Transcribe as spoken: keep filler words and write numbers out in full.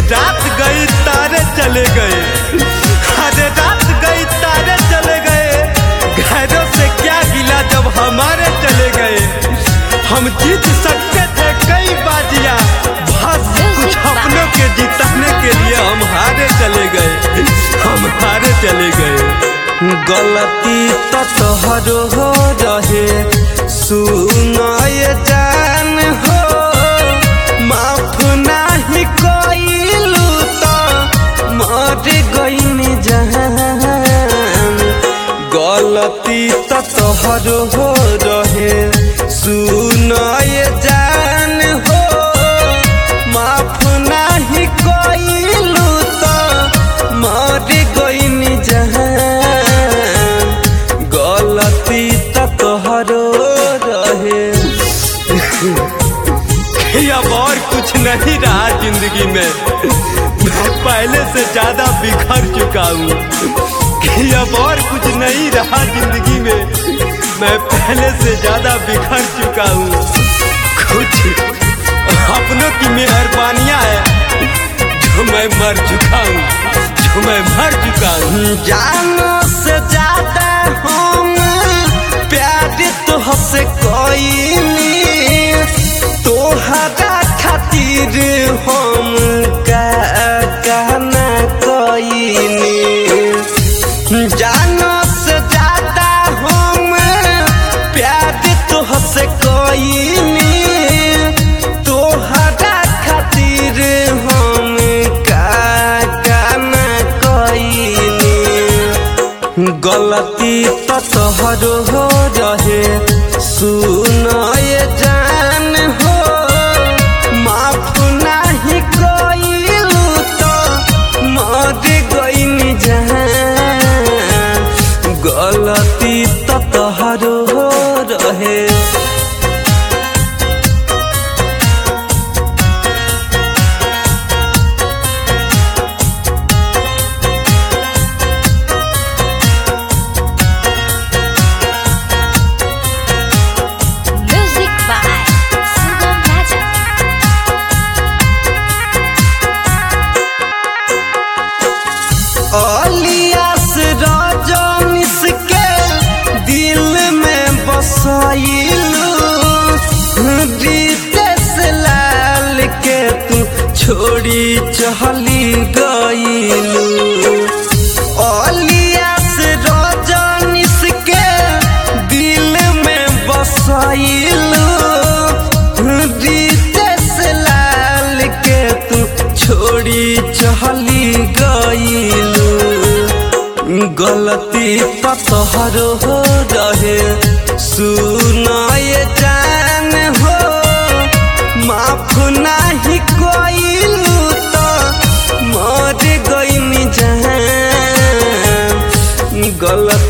रात गई तारे चले गए, अरे रात गई तारे चले गए। घरों से क्या गिला जब हमारे चले गए। हम जीत सकते थे कई बाजियां, बस कुछ अपनों के जीतने के लिए हम हारे चले गए, हम हारे चले गए। गलती तो तोहरो हो रहे सुनाए जान हो, माफ नहीं कोइलू तो मर गईनी जान। गलती तो तोहरो हो रहे सुनाए जान हो, माफ नहीं कोइलू तो मर गईनी जान। गलती तो तोहरो रहे। अब और कुछ नहीं रहा जिंदगी में, मैं पहले से ज्यादा बिखर चुका हूँ। अब और कुछ नहीं रहा जिंदगी में, मैं पहले से ज्यादा बिखर चुका हूँ। कुछ अपनों की मेहरबानियाँ है जो मैं मर चुका हूँ, जो मैं मर चुका हूँ। जानों से ज्यादा हम प्यार तुहसे कोई तोहरा खातिर हम का कहना कोई। जानो से ज्यादा हम प्यार तुहसे कोई तोहरा खातिर हम का कहना कोई। गलती तो तोहरो हो रहे सुनाए जान हो, माफ नहीं कोइलू तो मर गईनी जान। गलती तो तोहरो हो रहे। अलियास रजनीश के दिल में बसाइलू, रितेश लाल के तू छोड़ी चली गईलू। अलियास रजनीश के दिल में बसाइलू, रितेश लाल के तू छोड़ी चली गईलू। गलती तो तोहरो हो रहे सुनाए जान हो, माफ नहीं कोइलू तो मर गईनी जान। गलती